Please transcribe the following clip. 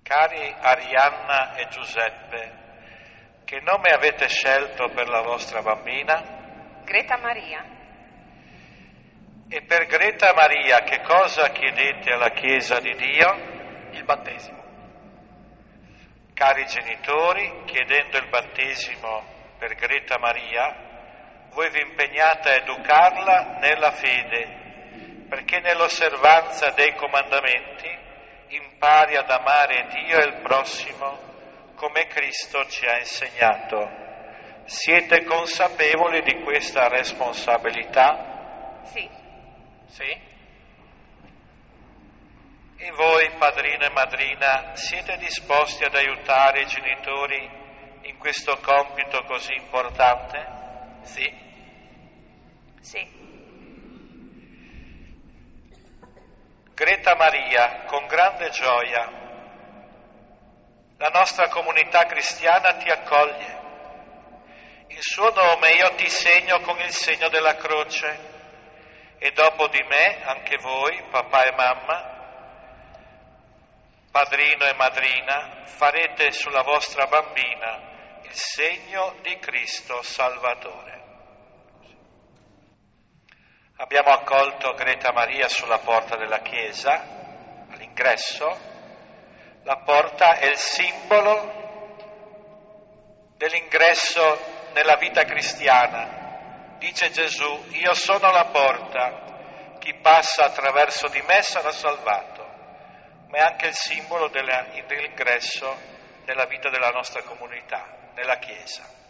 Cari Arianna e Giuseppe, che nome avete scelto per la vostra bambina? Greta Maria. E per Greta Maria che cosa chiedete alla Chiesa di Dio? Il battesimo. Cari genitori, chiedendo il battesimo per Greta Maria, voi vi impegnate a educarla nella fede, perché nell'osservanza dei comandamenti impari ad amare Dio e il prossimo come Cristo ci ha insegnato. Siete consapevoli di questa responsabilità? Sì. Sì? E voi, padrino e madrina, siete disposti ad aiutare i genitori in questo compito così importante? Sì. Sì. Greta Maria, con grande gioia, la nostra comunità cristiana ti accoglie. Il suo nome io ti segno con il segno della croce e dopo di me anche voi, papà e mamma, padrino e madrina, farete sulla vostra bambina il segno di Cristo Salvatore. Abbiamo accolto Greta Maria sulla porta della chiesa, all'ingresso. La porta è il simbolo dell'ingresso nella vita cristiana. Dice Gesù, io sono la porta, chi passa attraverso di me sarà salvato. Ma è anche il simbolo dell'ingresso nella vita della nostra comunità, nella chiesa.